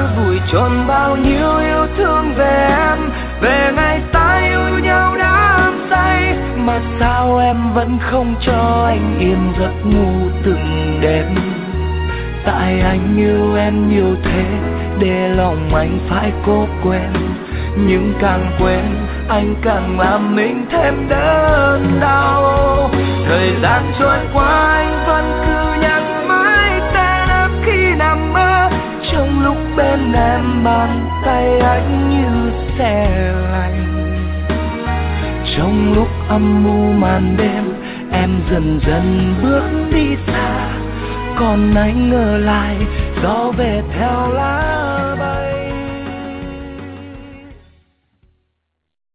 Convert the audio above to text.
vùi chôn bao nhiêu yêu thương về em, về ngày ta yêu nhau đắm say. Mà sao em vẫn không cho anh yên giấc ngủ từng đêm? Tại anh yêu em nhiều thế, để lòng anh phải cố quên. Nhưng càng quên anh càng làm mình thêm đớn đau. Thời gian trôi qua anh vẫn cứ nhắc mãi tên em khi nằm mơ. Trong lúc bên em bàn tay anh như se lạnh. Trong lúc âm mưu màn đêm em dần dần bước đi xa, còn anh ngờ lại gió về theo lá.